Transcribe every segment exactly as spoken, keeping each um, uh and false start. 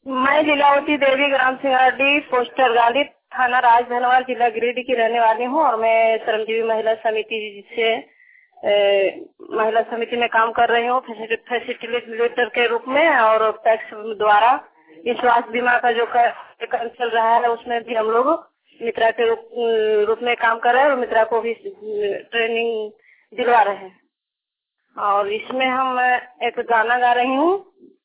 मैं लीलावती देवी, ग्राम सिंगारडी, पोस्टर गांधी, थाना राजधनवार, जिला गिरिडीह की रहने वाली हूँ और मैं श्रमजीवी महिला समिति से ए, महिला समिति में काम कर रही हूँ फैसिलिटेटर के रूप में। और टैक्स द्वारा इस स्वास्थ्य बीमा का जो काम चल रहा है उसमें भी हम लोग मित्रा के रूप, रूप में काम कर रहे हैं और मित्रा को भी ट्रेनिंग दिलवा रहे हैं। और इसमें हम एक गाना गा रही हूँ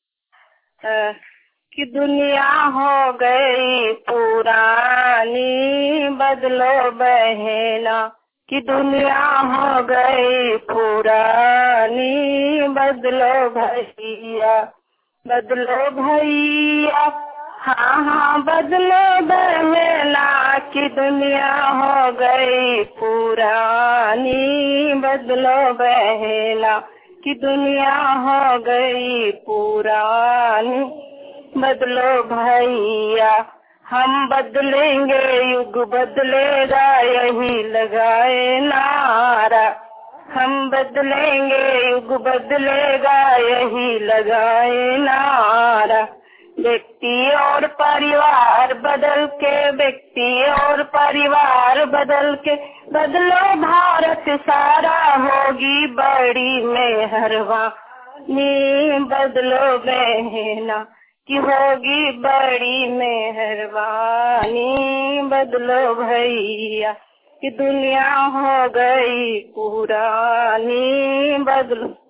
कि दुनिया हो गई पुरानी, बदलो बहना, कि दुनिया हो गई पुरानी, बदलो भैया, बदलो भैया, हाँ हाँ बदलो बहना, कि दुनिया हो गई पुरानी, बदलो बहना, कि दुनिया हो गई पुरानी, बदलो भैया। हम बदलेंगे युग बदलेगा, यही लगाए नारा, हम बदलेंगे युग बदलेगा, यही लगाए नारा। व्यक्ति और परिवार बदल के, व्यक्ति और परिवार बदल के, बदलो भारत सारा, होगी बड़ी मेहरबानी, बदलो बहना, कि होगी बड़ी मेहरबानी, बदलो भैया, कि दुनिया हो गई पुरानी, बदलो।